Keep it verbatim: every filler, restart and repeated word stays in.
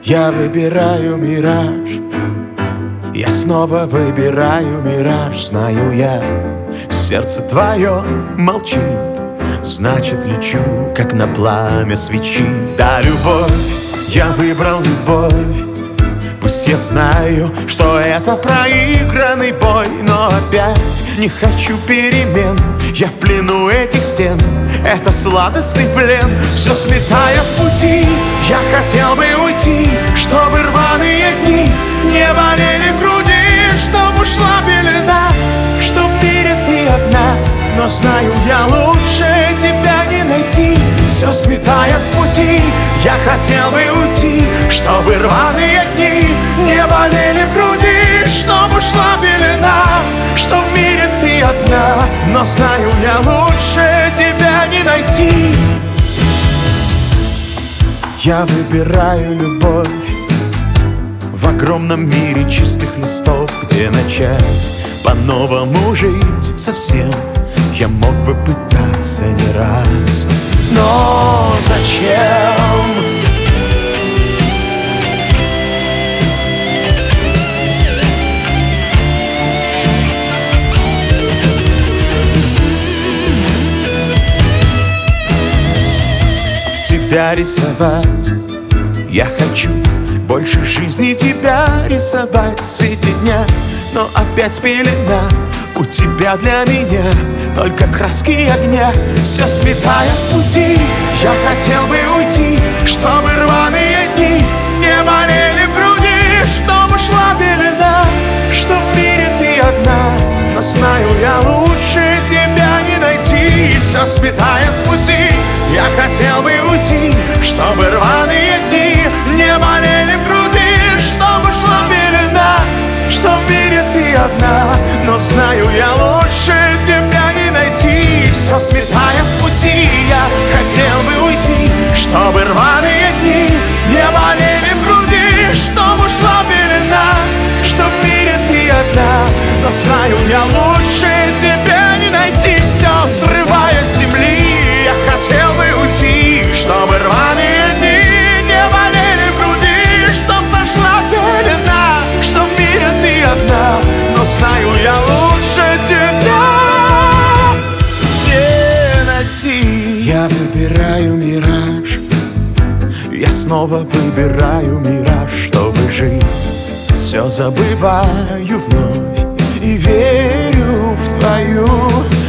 Я выбираю мираж, я снова выбираю мираж. Знаю я, сердце твое молчит, значит лечу, как на пламя свечи. Да, любовь, я выбрал любовь. Пусть я знаю, что это проигранный бой, но опять не хочу перемен. Я в плену этих стен, это сладостный плен. Все сметая с пути, я хотел бы уйти, чтобы рваные дни не болели в груди, чтоб ушла белена, чтоб в мире ты одна. Но знаю я, лучше тебя не найти. Все сметая с пути, я хотел бы уйти, чтобы рваные дни не болели в груди, чтоб ушла белена, что в мире ты одна. Но знаю я, лучше тебя не найти. Я выбираю любовь в огромном мире чистых листов, где начать по-новому жить совсем. Я мог бы пытаться не раз, но зачем? Тебя рисовать я хочу, больше жизни тебя рисовать в свете дня. Но опять пелена у тебя для меня, только краски огня. Все сметая с пути, я хотел бы уйти, чтобы рваные дни не болели в груди, чтобы ушла белена, что в мире ты одна. Но знаю я, лучше тебя не найти. Все сметая с пути, я хотел бы уйти, чтобы рваные дни не болели в груди, чтобы ушла белена, что в мире ты одна. Но знаю я, лучше тебя не найти. Все сметая с пути, я хотел бы уйти, чтобы рваные дни не болели в груди, чтобы ушла белена, что в мире ты одна. Но знаю я, лучше тебя не найти. Все срывая с земли, я хотел бы уйти, чтобы рваные дни не болели в груди, чтоб сошла пелена, что в мире ты одна. Но знаю я, лучше тебя не найти. Я выбираю мираж, я снова выбираю мираж, чтобы жить. Все забываю вновь и верю в твою